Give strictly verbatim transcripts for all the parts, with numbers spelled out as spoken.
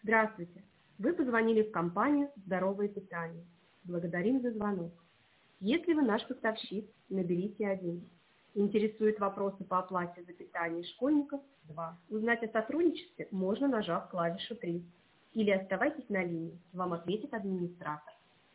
Здравствуйте. Вы позвонили в компанию «Здоровое питание». Благодарим за звонок. Если вы наш поставщик, наберите один. Интересуют вопросы по оплате за питание школьников? два. Узнать о сотрудничестве можно, нажав клавишу три. Или оставайтесь на линии, вам ответит администратор.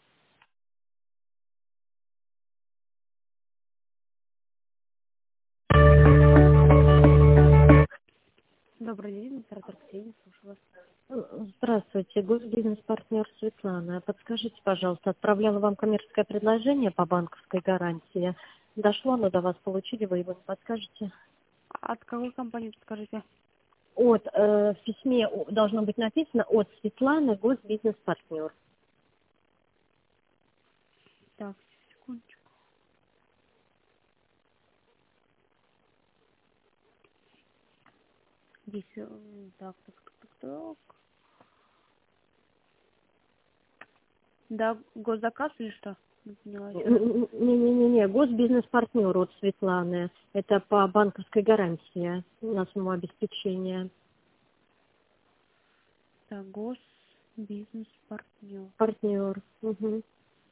Добрый день, администратор Ксения, слушаю вас. Здравствуйте, госбизнес-партнер Светлана. Подскажите, пожалуйста, отправляла вам коммерческое предложение по банковской гарантии. Дошло оно до вас, получили вы его, не подскажете? От какой компании, подскажите? От, э, в письме должно быть написано от Светланы, госбизнес-партнер. Так, секундочку. Здесь, э, так, так, так, так, так. Да, госзаказ или что? Не поняла еще раз. Не-не-не, госбизнес-партнер от Светланы. Это по банковской гарантии на сумму обеспечения. Так, госбизнес-партнер. Партнер. Угу.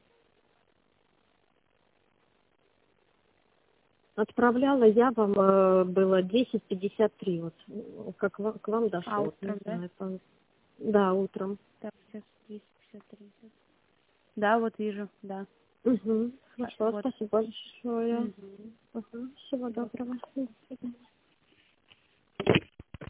Отправляла я вам, э, было десять пятьдесят три, вот, как вам, к вам дошло. А, Вот, не утром, да? знаю, по- да, утром. Так, сейчас двести пятьдесят три. Да, вот вижу, да. Угу. Хорошо, Вот. спасибо большое. Мгм. Угу. Всего доброго.